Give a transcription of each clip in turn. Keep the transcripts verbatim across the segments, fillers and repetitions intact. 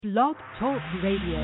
Blog Talk Radio.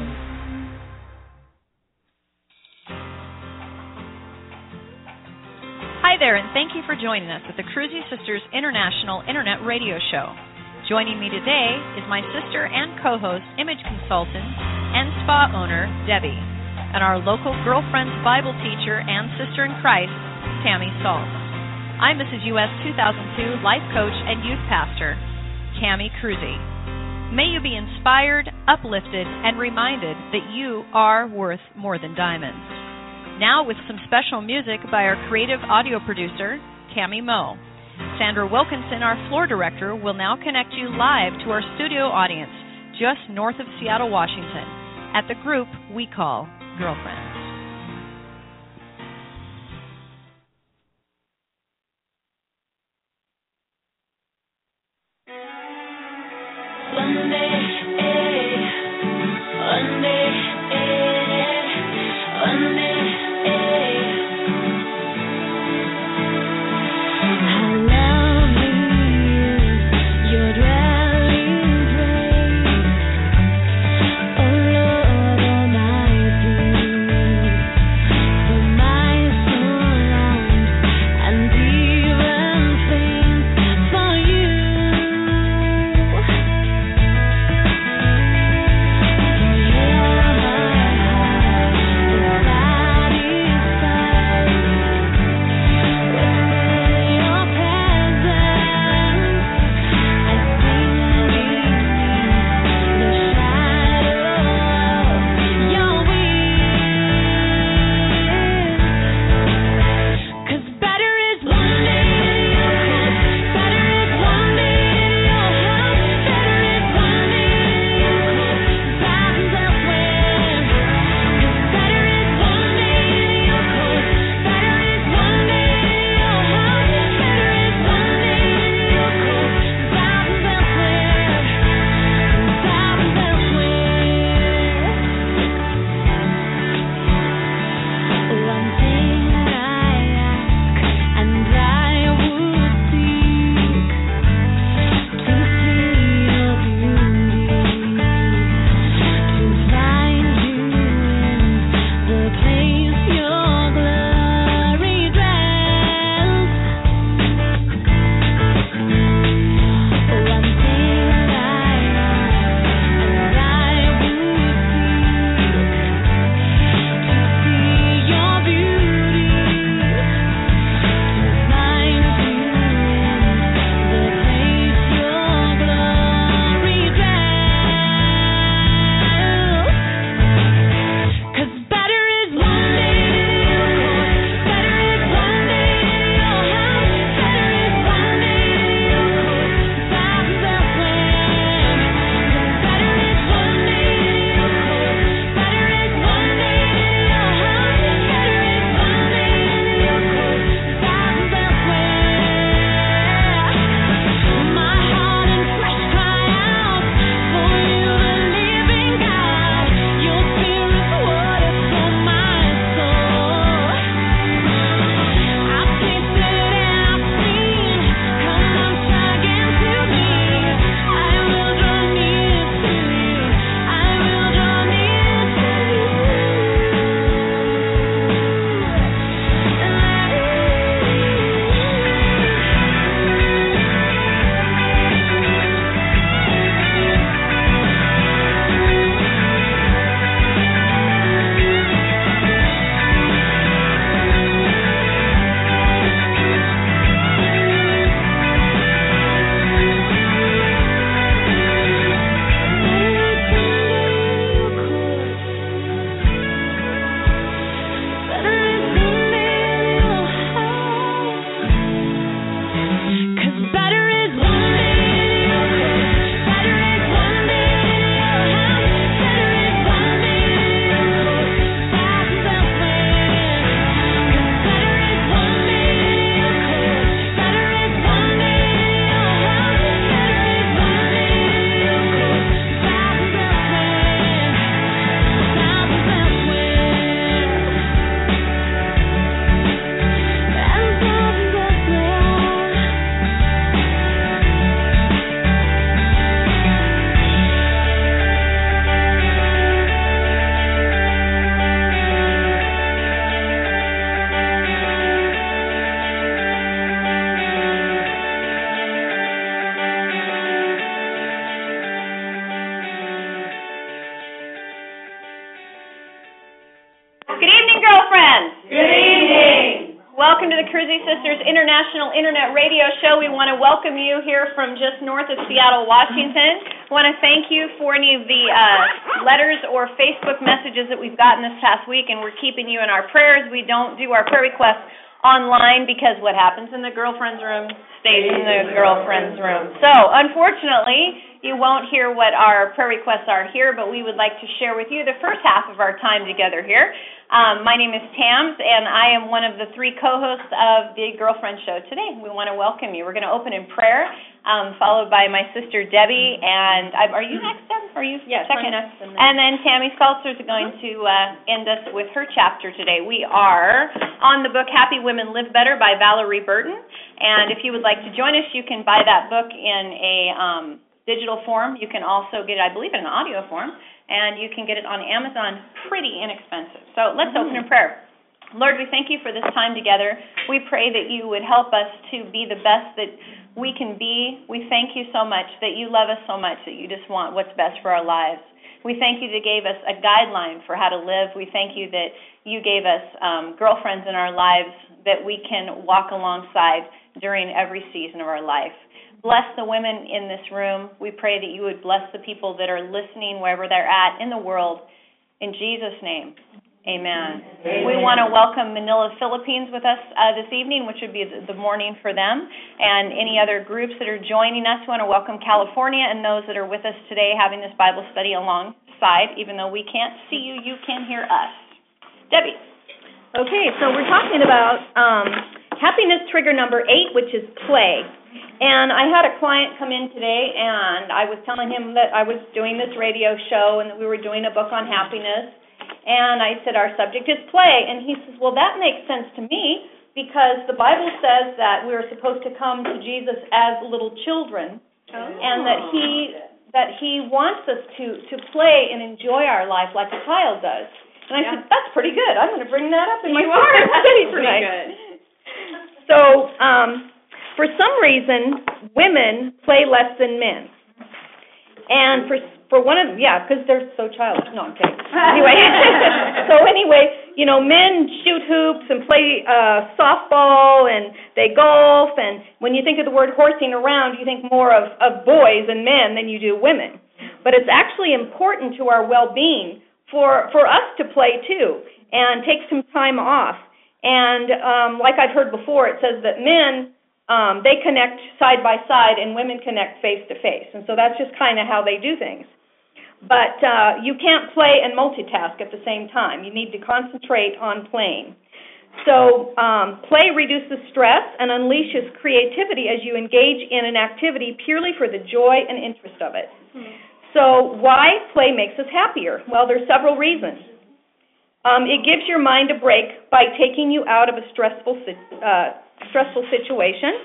Hi there, and thank you for joining us at the Cruzy Sisters International Internet Radio Show. Joining me today is my sister and co-host, image consultant, and spa owner, Debbie, and our local Girlfriends Bible teacher and sister in Christ, Tammy Salt. I'm Missus U S two thousand two life coach and youth pastor, Tammy Cruzy. May you be inspired, uplifted, and reminded that you are worth more than diamonds. Now with some special music by our creative audio producer, Tammy Moe. Sandra Wilkinson, our floor director, will now connect you live to our studio audience just north of Seattle, Washington, at the group we call Girlfriends. Oh Lord Almighty. welcome to the Cruzy Sisters International Internet Radio Show. We want to welcome you here from just north of Seattle, Washington. I want to thank you for any of the uh, letters or Facebook messages that we've gotten this past week, and we're keeping you in our prayers. We don't do our prayer requests online because what happens in the girlfriend's room stays in the girlfriend's room. So, unfortunately, you won't hear what our prayer requests are here, but we would like to share with you the first half of our time together here. Um, my name is Tams, and I am one of the three co-hosts of the Girlfriend Show today. We want to welcome you. We're going to open in prayer, um, followed by my sister Debbie. And I, are you next, Deb? Are you yes, second? I'm next. I'm next. And then Tammy Seltzer is going to uh, end us with her chapter today. We are on the book Happy Women Live Better by Valerie Burton. And if you would like to join us, you can buy that book in a um, digital form. You can also get it, I believe, in an audio form. And you can get it on Amazon pretty inexpensive. So let's mm-hmm. open in prayer. Lord, we thank you for this time together. We pray that you would help us to be the best that we can be. We thank you so much that you love us so much that you just want what's best for our lives. We thank you that you gave us a guideline for how to live. We thank you that you gave us um, girlfriends in our lives that we can walk alongside during every season of our life. Bless the women in this room. We pray that you would bless the people that are listening wherever they're at in the world. In Jesus' name, amen. Amen. We want to welcome Manila, Philippines with us uh, this evening, which would be the morning for them, and any other groups that are joining us. We want to welcome California and those that are with us today having this Bible study alongside. Even though we can't see you, you can hear us. Debbie. Okay, so we're talking about um, happiness trigger number eight, which is play. And I had a client come in today, and I was telling him that I was doing this radio show and that we were doing a book on happiness. And I said, our subject is play. And he says, well, that makes sense to me because the Bible says that we're supposed to come to Jesus as little children, oh. and that he that he wants us to, to play and enjoy our life like a child does. And I yeah. said, that's pretty good. I'm going to bring that up in my study tonight. Good. So, um... for some reason, women play less than men. And for for one of yeah, because they're so childish. No, I'm kidding. Anyway, so anyway, you know, men shoot hoops and play uh, softball and they golf. And when you think of the word horsing around, you think more of, of boys and men than you do women. But it's actually important to our well-being for, for us to play too and take some time off. And um, like I've heard before, it says that men, Um, they connect side by side, and women connect face to face. And so that's just kind of how they do things. But uh, you can't play and multitask at the same time. You need to concentrate on playing. So um, play reduces stress and unleashes creativity as you engage in an activity purely for the joy and interest of it. Mm-hmm. So why play makes us happier? Well, there's several reasons. Um, it gives your mind a break by taking you out of a stressful uh stressful situation.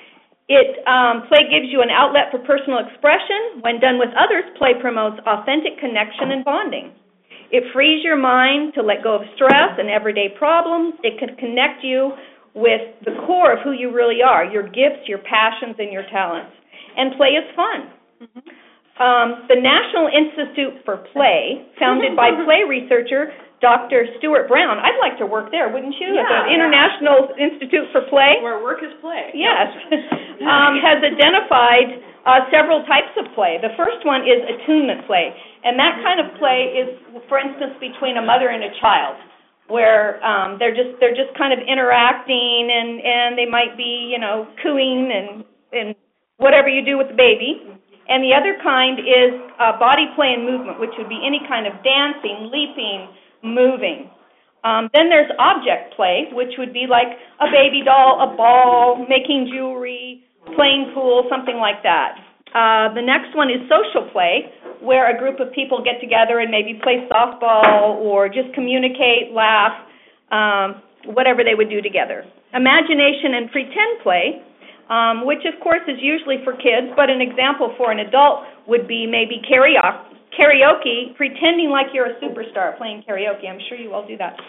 It um, play gives you an outlet for personal expression. When done with others, play promotes authentic connection and bonding. It frees your mind to let go of stress and everyday problems. It can connect you with the core of who you really are, your gifts, your passions, and your talents. And play is fun. Mm-hmm. Um, the National Institute for Play, founded by play researcher Doctor Stuart Brown. I'd like to work there, wouldn't you? Yeah, At the yeah. International Institute for Play. Where work is play. Yes. um, has identified uh, several types of play. The first one is attunement play. And that kind of play is, for instance, between a mother and a child, where um, they're just they're just kind of interacting and, and they might be, you know, cooing and, and whatever you do with the baby. And the other kind is uh, body play and movement, which would be any kind of dancing, leaping, moving. Um, then there's object play, which would be like a baby doll, a ball, making jewelry, playing pool, something like that. Uh, the next one is social play, where a group of people get together and maybe play softball or just communicate, laugh, um, whatever they would do together. Imagination and pretend play, um, which of course is usually for kids, but an example for an adult would be maybe karaoke. Karaoke, pretending like you're a superstar playing karaoke. I'm sure you all do that.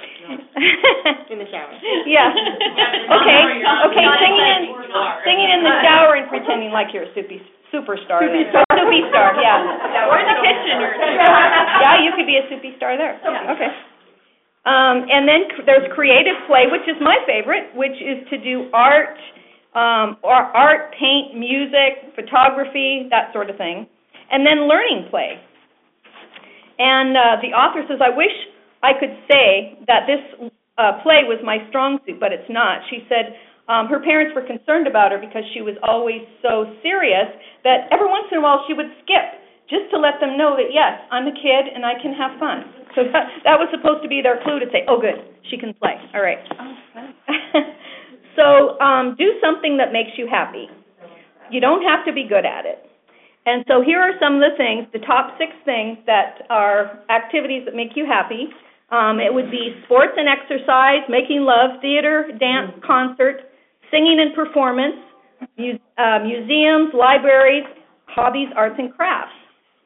In the shower. Yeah. Okay. Okay. Singing in, singing in the shower and pretending like you're a super, superstar. Superstar. Superstar. Yeah. Or in the kitchen. Or yeah, you could be a superstar there. Yeah. Okay. Um, and then c- there's creative play, which is my favorite, which is to do art, um, or art, paint, music, photography, that sort of thing. And then learning play. And uh, the author says, I wish I could say that this uh, play was my strong suit, but it's not. She said um, her parents were concerned about her because she was always so serious that every once in a while she would skip just to let them know that, yes, I'm a kid and I can have fun. So that, that was supposed to be their clue to say, oh, good, she can play. All right. Oh, fun. So um, do something that makes you happy. You don't have to be good at it. And so here are some of the things, the top six things that are activities that make you happy. Um, it would be sports and exercise, making love, theater, dance, concert, singing and performance, mu- uh, museums, libraries, hobbies, arts, and crafts.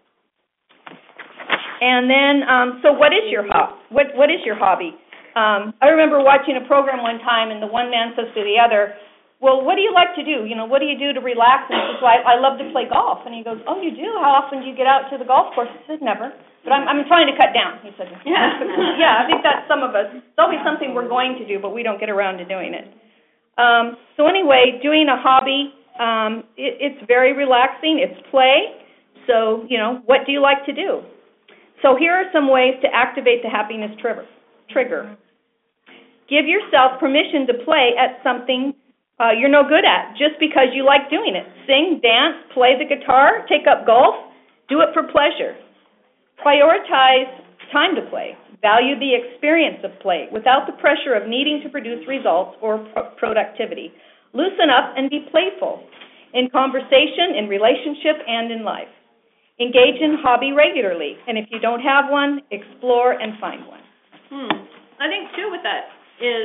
And then, um, so what is your hobby? What What is your hobby? Um, I remember watching a program one time, and the one man says to the other, well, what do you like to do? You know, what do you do to relax? And he says, well, I, I love to play golf. And he goes, oh, you do? How often do you get out to the golf course? He said, never. But I'm, I'm trying to cut down, he said. Yeah. Yeah, I think that's some of us. It's always something we're going to do, but we don't get around to doing it. Um, so anyway, doing a hobby, um, it, it's very relaxing. It's play. So, you know, what do you like to do? So here are some ways to activate the happiness trigger. trigger. Give yourself permission to play at something uh, you're no good at just because you like doing it. Sing, dance, play the guitar, take up golf. Do it for pleasure. Prioritize time to play. Value the experience of play without the pressure of needing to produce results or pro- productivity. Loosen up and be playful in conversation, in relationship, and in life. Engage in hobby regularly, and if you don't have one, explore and find one. Hmm. I think, too, with that is,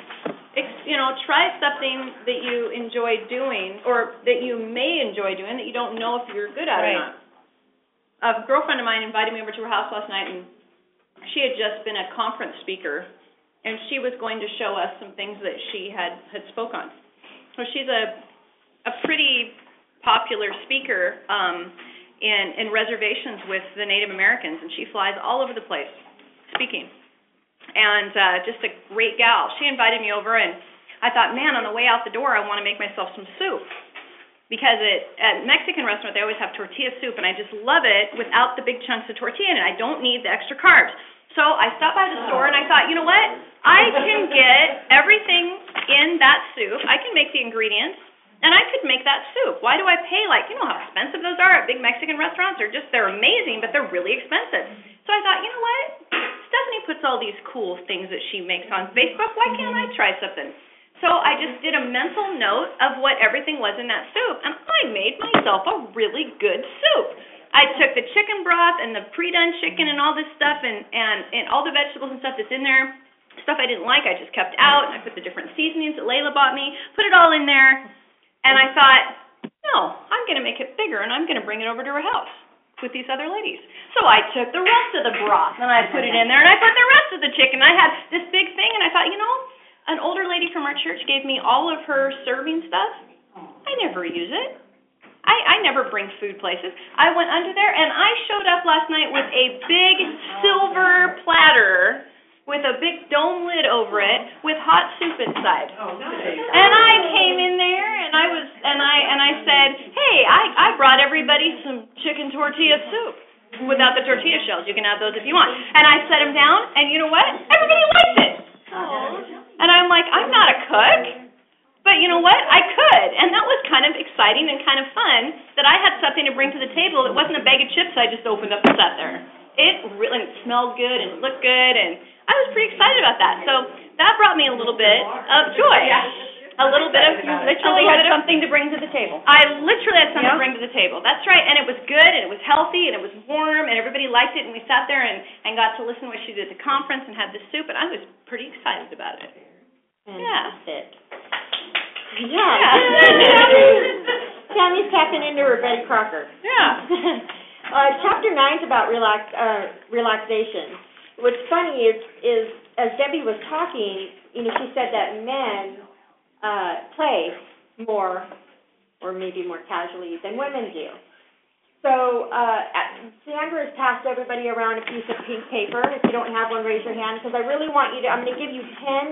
you know, try something that you enjoy doing or that you may enjoy doing that you don't know if you're good at Right. or not. A girlfriend of mine invited me over to her house last night, and she had just been a conference speaker, and she was going to show us some things that she had, had spoke on. So she's a, a pretty popular speaker, um, in, in reservations with the Native Americans, and she flies all over the place speaking. And uh, just a great gal. She invited me over, and I thought, man, on the way out the door, I want to make myself some soup. Because it, at Mexican restaurant, they always have tortilla soup, and I just love it without the big chunks of tortilla in it. I don't need the extra carbs. So I stopped by the store, and I thought, you know what? I can get everything in that soup. I can make the ingredients. And I could make that soup. Why do I pay, like, you know how expensive those are at big Mexican restaurants? They're just, they're amazing, but they're really expensive. So I thought, you know what? Stephanie puts all these cool things that she makes on Facebook. Why can't I try something? So I just did a mental note of what everything was in that soup, and I made myself a really good soup. I took the chicken broth and the pre-done chicken and all this stuff and, and, and all the vegetables and stuff that's in there, stuff I didn't like I just kept out, and I put the different seasonings that Layla bought me, put it all in there. And I thought, no, I'm going to make it bigger, and I'm going to bring it over to her house with these other ladies. So I took the rest of the broth, and I put it in there, and I put the rest of the chicken. I had this big thing, and I thought, you know, an older lady from our church gave me all of her serving stuff. I never use it. I, I never bring food places. I went under there, and I showed up last night with a big silver platter with a big dome lid over it with hot soup inside. Oh, nice. And I came in there and I was and I and I said, "Hey, I I brought everybody some chicken tortilla soup without the tortilla shells. You can have those if you want." And I set them down, and you know what? Everybody liked it. And I'm like, I'm not a cook, but you know what? I could. And that was kind of exciting and kind of fun that I had something to bring to the table. It wasn't a bag of chips I just opened up and sat there. It really it smelled good and it looked good, and I was pretty excited about that. So that brought me a little bit of joy. A little bit of, you literally had something to bring to the table. I literally had something Yeah. to bring to the table. That's right, and it was good, and it was healthy, and it was warm, and everybody liked it, and we sat there and, and got to listen to what she did at the conference and had the soup, and I was pretty excited about it. Fantastic. Yeah. Yeah. Tammy's tapping into her Betty Crocker. Yeah. uh, chapter nine's about relax, uh, relaxation. What's funny is, is as Debbie was talking, you know, she said that men uh, play more, or maybe more casually than women do. So uh, Sandra has passed everybody around a piece of pink paper. If you don't have one, raise your hand, because I really want you to, I'm going to give you ten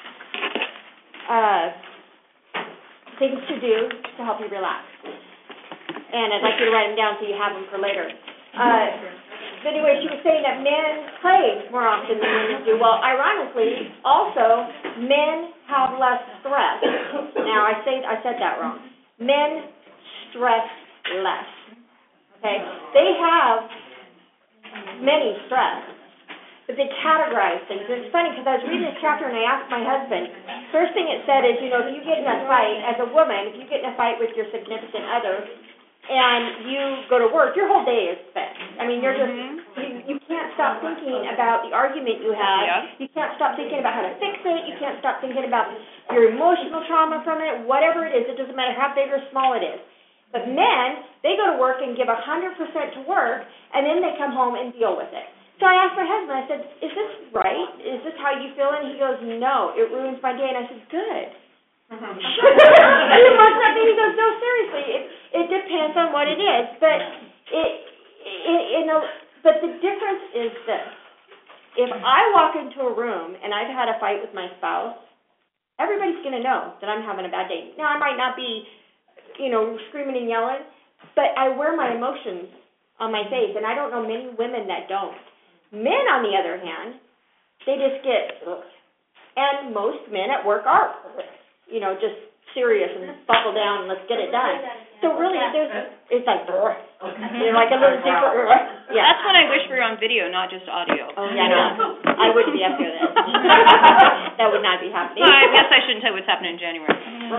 uh, things to do to help you relax. And I'd like you to write them down so you have them for later. Uh, but anyway, she was saying that men play more often than women do. Well, ironically, also, men have less stress. Now, I say I said that wrong. Men stress less. Okay? They have many stress, but they categorize things. And it's funny because I was reading this chapter and I asked my husband, first thing it said is, you know, if you get in a fight, as a woman, if you get in a fight with your significant other and you go to work, your whole day is spent. I mean, you're just, you, you can't stop thinking about the argument you had. Yeah. You can't stop thinking about how to fix it. You can't stop thinking about your emotional trauma from it, whatever it is. It doesn't matter how big or small it is. But men, they go to work and give one hundred percent to work, and then they come home and deal with it. So I asked my husband, I said, is this right? Is this how you feel? And he goes, no, it ruins my day. And I said, good. Uh-huh. He must not be. He goes, no, seriously, it, it depends on what it is. But it, it, you know, but the difference is this. If I walk into a room and I've had a fight with my spouse, everybody's going to know that I'm having a bad day. Now, I might not be, you know, screaming and yelling, but I wear my emotions on my face, and I don't know many women that don't. Men, on the other hand, they just get, ugh. And most men at work are, you know, just serious and buckle down and let's get it done. So really, there's, it's like, ugh. You know, like a little deeper, ugh. Yeah. That's when I wish we were on video, not just audio. Oh, yeah, no. I wouldn't be up here then. That would not be happening. Well, I guess I shouldn't tell you what's happening in January.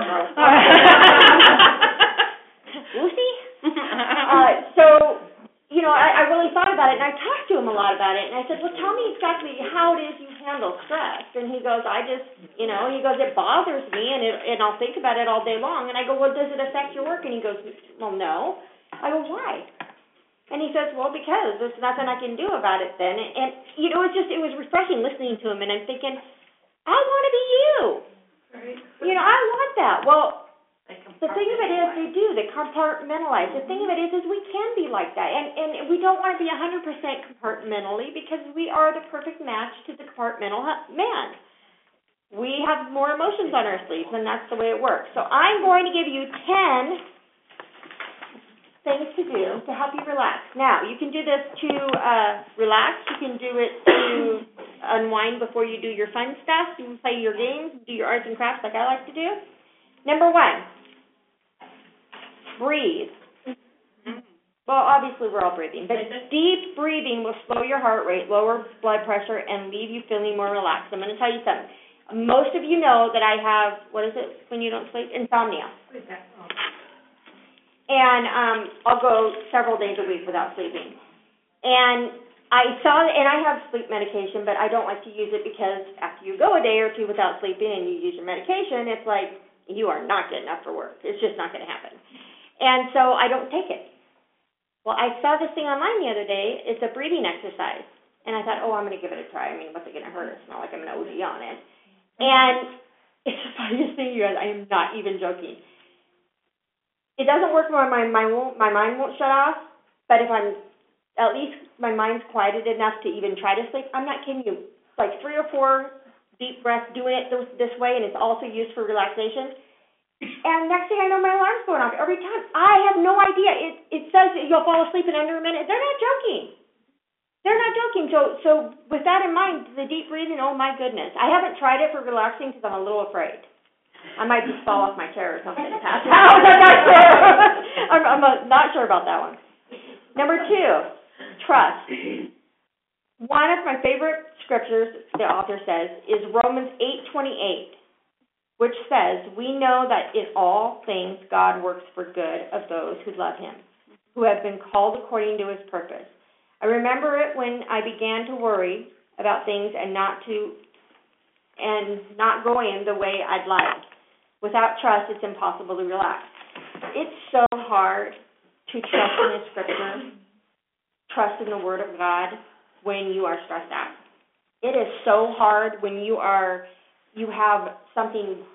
Lucy? uh, so, you know, I, I really thought about it, and I talked to him a lot about it, and I said, well, tell me exactly how it is you handle stress. And he goes, I just, you know, he goes, it bothers me, and, it, and I'll think about it all day long. And I go, well, does it affect your work? And he goes, well, no. I go, why? And he says, well, because there's nothing I can do about it then. And, and you know, it's just, it was refreshing listening to him, and I'm thinking, I want to be you. Right. You know, I want that. Well, the thing of it is, they do. They compartmentalize. The thing of it is, is we can be like that. And, and we don't want to be one hundred percent compartmentally because we are the perfect match to the compartmental man. We have more emotions on our sleeves, and that's the way it works. So I'm going to give you ten things to do to help you relax. Now, you can do this to uh, relax. You can do it to unwind before you do your fun stuff. You can play your games, do your arts and crafts like I like to do. Number one, breathe. Well, obviously we're all breathing, but deep breathing will slow your heart rate, lower blood pressure, and leave you feeling more relaxed. I'm going to tell you something. Most of you know that I have, what is it when you don't sleep? Insomnia. And um, I'll go several days a week without sleeping. And I saw, and I have sleep medication, but I don't like to use it because after you go a day or two without sleeping and you use your medication, it's like you are not getting up for work. It's just not going to happen. And so I don't take it. Well, I saw this thing online the other day. It's a breathing exercise. And I thought, oh, I'm going to give it a try. I mean, what's it going to hurt? It's not like I'm going to O D on it. And it's the funniest thing, you guys. I am not even joking. It doesn't work when my, my, won't, my mind won't shut off, but if I'm, at least my mind's quieted enough to even try to sleep, I'm not kidding you. Like three or four deep breaths, doing it this, this way, and it's also used for relaxation. And next thing I know, my alarm's going off every time. I have no idea. It it says that you'll fall asleep in under a minute. They're not joking. They're not joking. So so with that in mind, the deep breathing, oh my goodness. I haven't tried it for relaxing because I'm a little afraid. I might just fall off my chair or something and pass out. I'm not sure. I'm, I'm a, not sure about that one. Number two, trust. One of my favorite scriptures, the author says, is Romans eight twenty-eight, which says, we know that in all things God works for good of those who love him, who have been called according to his purpose. I remember it when I began to worry about things and not to and not going the way I'd like. Without trust, it's impossible to relax. It's so hard to trust in the scripture, trust in the word of God when you are stressed out. It is so hard when you are, you have something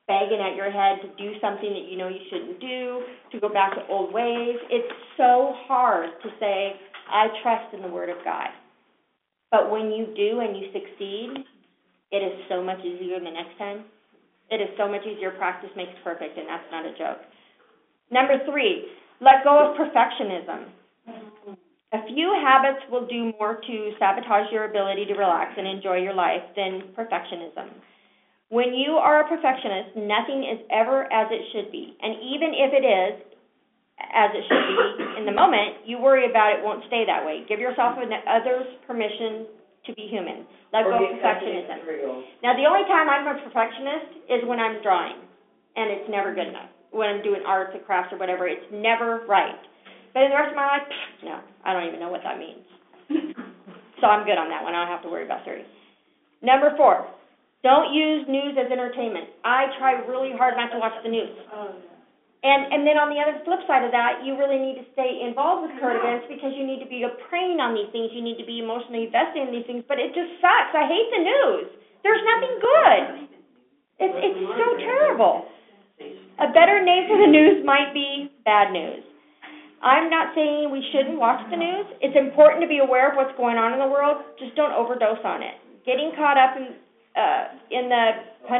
bagging at your head to do something that you know you shouldn't do, to go back to old ways. It's so hard to say, I trust in the Word of God. But when you do and you succeed, it is so much easier the next time. It is so much easier. Practice makes perfect, and that's not a joke. Number three, let go of perfectionism. A few habits will do more to sabotage your ability to relax and enjoy your life than perfectionism. When you are a perfectionist, nothing is ever as it should be. And even if it is as it should be in the moment, you worry about it won't stay that way. Give yourself and others permission to be human. Let go of perfectionism. Now, the only time I'm a perfectionist is when I'm drawing, and it's never good enough. When I'm doing arts and crafts or whatever, it's never right. But in the rest of my life, no, I don't even know what that means. So I'm good on that one. I don't have to worry about thirty. Number four. Don't use news as entertainment. I try really hard not to watch the news. And and then on the other flip side of that, you really need to stay involved with current events because you need to be praying on these things. You need to be emotionally invested in these things. But it just sucks. I hate the news. There's nothing good. It's it's so terrible. A better name for the news might be bad news. I'm not saying we shouldn't watch the news. It's important to be aware of what's going on in the world. Just don't overdose on it. Getting caught up in Uh, in the,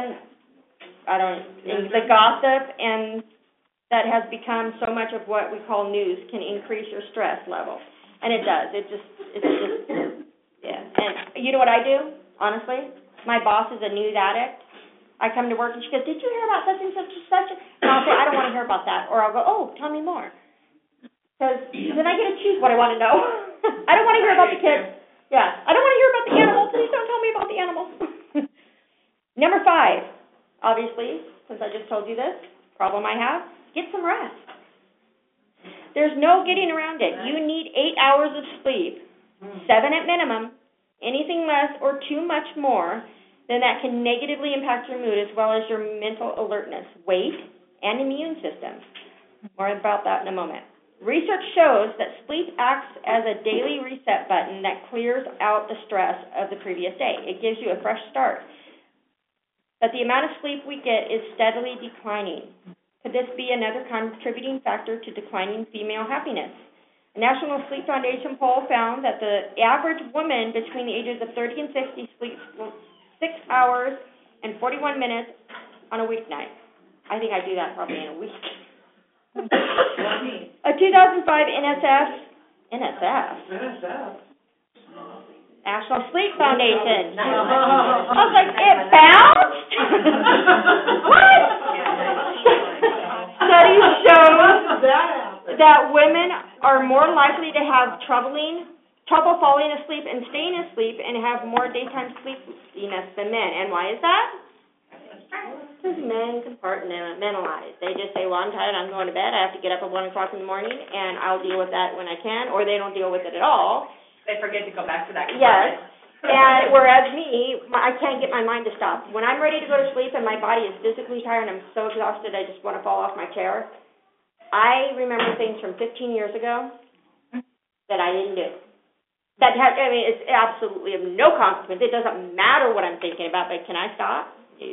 I don't, in the gossip, and that has become so much of what we call news, can increase your stress level, and it does. It just, it's just, yeah. And you know what I do? Honestly, my boss is a news addict. I come to work and she goes, "Did you hear about such and such and such?" And I'll say, "I don't want to hear about that," or I'll go, "Oh, tell me more," because then I get to choose what I want to know. I don't want to hear about the kids. Yeah, I don't want to hear about the animals. Please don't tell me about the animals. Number five, obviously, since I just told you this, problem I have, get some rest. There's no getting around it. You need eight hours of sleep, seven at minimum. Anything less or too much more, then that can negatively impact your mood as well as your mental alertness, weight, and immune system. More about that in a moment. Research shows that sleep acts as a daily reset button that clears out the stress of the previous day. It gives you a fresh start. But the amount of sleep we get is steadily declining. Could this be another contributing factor to declining female happiness? A National Sleep Foundation poll found that the average woman between the ages of thirty and sixty sleeps six hours and forty-one minutes on a weeknight. I think I do that probably in a week. A two thousand five N S F, N S F? N S F? National Sleep Foundation. I was like, it bounced? What? Study shows that women are more likely to have troubling, trouble falling asleep and staying asleep and have more daytime sleepiness than men. And why is that? Because men compartmentalize. They just say, well, I'm tired, I'm going to bed, I have to get up at one o'clock in the morning, and I'll deal with that when I can, or they don't deal with it at all. They forget to go back to that compartment. Yes, and whereas me, I can't get my mind to stop. When I'm ready to go to sleep and my body is physically tired and I'm so exhausted I just want to fall off my chair, I remember things from fifteen years ago that I didn't do. That has, I mean, it's absolutely of no consequence. It doesn't matter what I'm thinking about, but can I stop? No.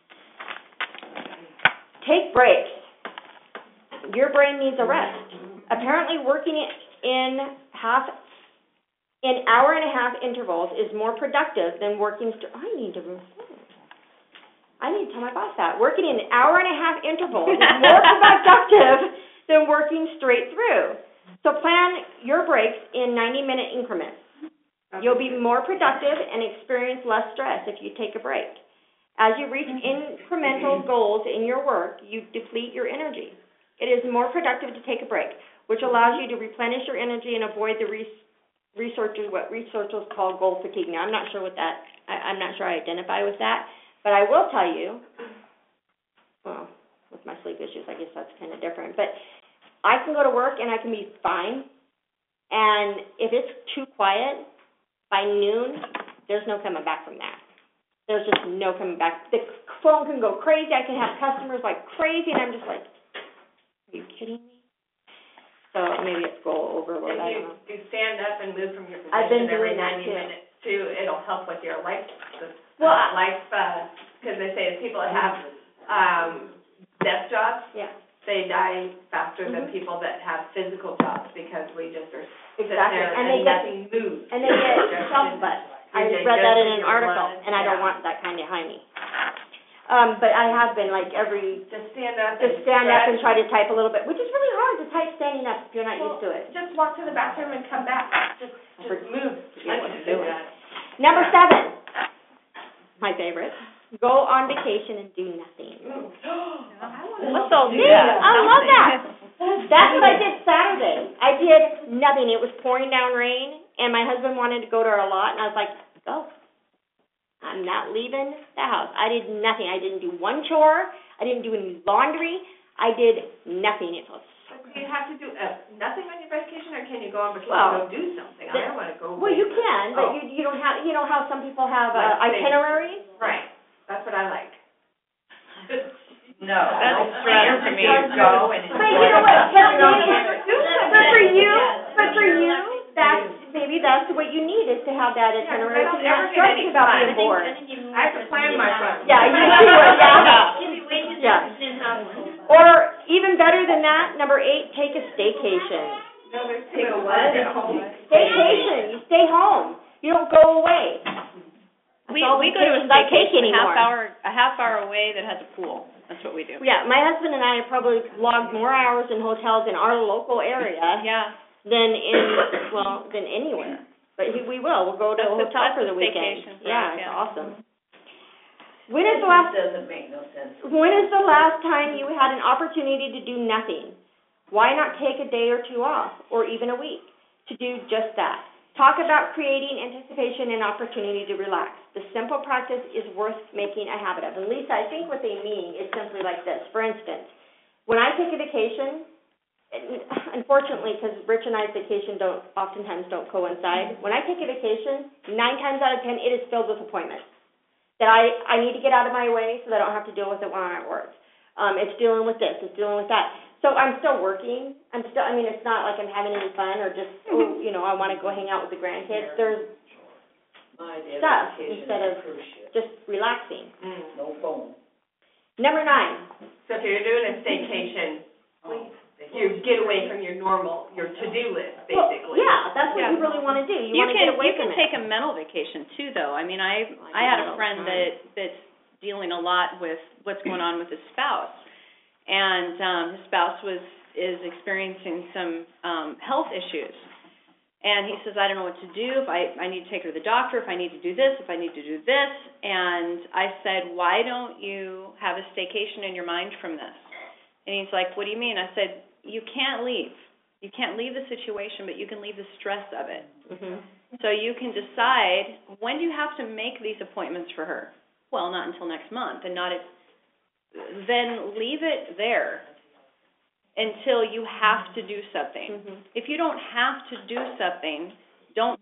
Take breaks. Your brain needs a rest. Apparently working in half in hour and a half intervals is more productive than working st- I need to I need to tell my boss that. Working in hour and a half intervals is more productive than working straight through. So plan your breaks in ninety-minute increments. You'll be more productive and experience less stress if you take a break. As you reach incremental goals in your work, you deplete your energy. It is more productive to take a break, which allows you to replenish your energy and avoid the res- researchers, what researchers call goal fatigue. Now, I'm not sure what that, I, I'm not sure I identify with that, but I will tell you, well, with my sleep issues, I guess that's kind of different, but I can go to work and I can be fine, and if it's too quiet, by noon, there's no coming back from that. There's just no coming back. The phone can go crazy. I can have customers like crazy, and I'm just like, are you kidding me? So maybe it's goal overload. I don't know. You stand up and move from your I've been position every doing that ninety too. minutes too. It'll help with your life, Well, uh, life, because they say people that have um, desk jobs, Yeah. they die faster than Mhm. people that have physical jobs because we just are sitting Exactly. there And and, they get- nothing moves. And they get Just shelf in- butt. I they read that just in an your article, blood, and I don't yeah. want that kind behind me. Um, but I have been, like, every, Just stand up and just stand up and stretch. try to type a little bit, which is really hard to type standing up if you're not used to it. Just walk to the bathroom and come back. Just, just move. Forget I what can I'm do doing. that. Number seven, my favorite, go on vacation and do nothing. Let's all do See, that. I love that. That's what I did Saturday. I did nothing. It was pouring down rain, and my husband wanted to go to our lot, and I was like, go. I'm not leaving the house. I did nothing. I didn't do one chore. I didn't do any laundry. I did nothing. It was Do you have to do uh, nothing on your vacation, or can you go on vacation Well, and go do something? I the- don't want to go. well, you can, but Oh. you you don't have. You know how some people have uh, Like things. itineraries. Right. That's what I like. No. That's stress to me. Go and But you know what? But You know, maybe, do something. but for you, but for you, that's maybe that's what you need is to have that Yeah, 'cause I itinerary. don't So you're not ever get stressing any about fun. being bored. I have to plan my fun. Yeah, you do it. Yeah. Yeah. Or even better than that, number eight, take a staycation. No, there's take a what? Staycation. You stay home. You don't go away. We, That's all we go to a vacations I take staycation a half anymore. hour, a half hour away that has a pool. That's what we do. Yeah, my husband and I have probably logged more hours in hotels in our local area Yeah. than in, well, than anywhere. But he, we will, we'll go to a That's a- hotel that's for a the weekend. staycation for Yeah, us, it's yeah. awesome. When is the last, Doesn't make no sense. when is the last time you had an opportunity to do nothing? Why not take a day or two off, or even a week, to do just that? Talk about creating anticipation and opportunity to relax. The simple practice is worth making a habit of. And Lisa, I think what they mean is simply like this. For instance, when I take a vacation, and unfortunately, because Rich and I's vacation don't oftentimes don't coincide, when I take a vacation, nine times out of ten, it is filled with appointments that I, I need to get out of my way so that I don't have to deal with it when I'm at work. Um, it's dealing with this, it's dealing with that. So I'm still working. I'm still, I mean, it's not like I'm having any fun or just, oh, you know, I want to go hang out with the grandkids. There's My idea stuff of vacation instead is of cruise ship. just relaxing. Mm. No phone. Number nine. So if you're doing a staycation, you get away from your normal, your to-do list, Well, basically. yeah, that's what Yeah. you really want to do. You, You want to can get away you from can it. take a mental vacation too, though. I mean, I I I do had that all a the friend time. that that's dealing a lot with what's going on with his spouse, and um, his spouse was is experiencing some um, health issues, and he says, I don't know what to do. If I I need to take her to the doctor, if I need to do this, if I need to do this, and I said, why don't you have a staycation in your mind from this? And he's like, what do you mean? I said, you can't leave. You can't leave the situation, but you can leave the stress of it. Mhm. So you can decide, when do you have to make these appointments for her? Well, not until next month, and not at, then leave it there until you have to do something. Mhm. If you don't have to do something, don't.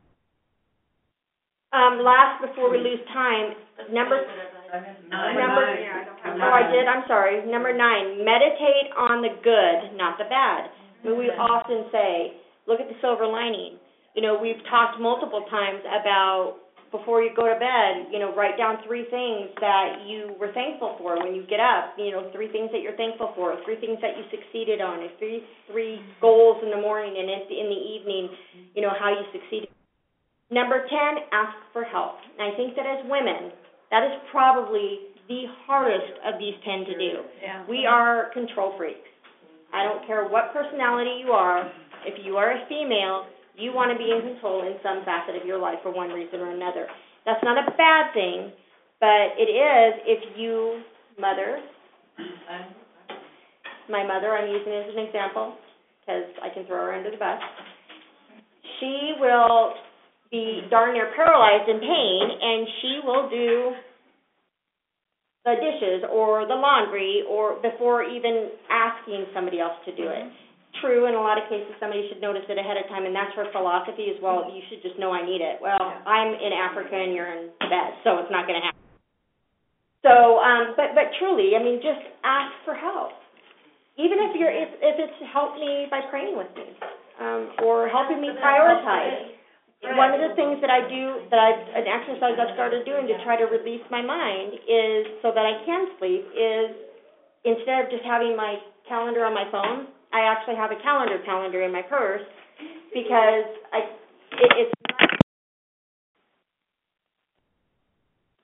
Um, last, before we lose time, number, number, oh, I did, I'm sorry. Number nine, meditate on the good, not the bad. I mean, we often say, look at the silver lining. You know, we've talked multiple times about, before you go to bed, you know, write down three things that you were thankful for when you get up. You know, three things that you're thankful for, three things that you succeeded on, and three three goals in the morning, and in the, in the evening, you know, how you succeeded. Number ten, ask for help. And I think that as women, that is probably the hardest of these ten to do. Yeah. We are control freaks. I don't care what personality you are. If you are a female, you want to be in control in some facet of your life for one reason or another. That's not a bad thing, but it is if you, mother, my mother, I'm using as an example because I can throw her under the bus. She will be darn near paralyzed in pain, and she will do the dishes or the laundry or before even asking somebody else to do it. True, in a lot of cases, somebody should notice it ahead of time, and that's her philosophy as well. You should just know I need it. Well, I'm in Africa and you're in Tibet, so it's not going to happen. So, um, but but truly, I mean, just ask for help. Even if you're if if it's help me by praying with me, um, or helping me prioritize. one of the things that I do, that I, an exercise I've started doing to try to release my mind is, so that I can sleep, is instead of just having my calendar on my phone, I actually have a calendar calendar in my purse, because I, it, it's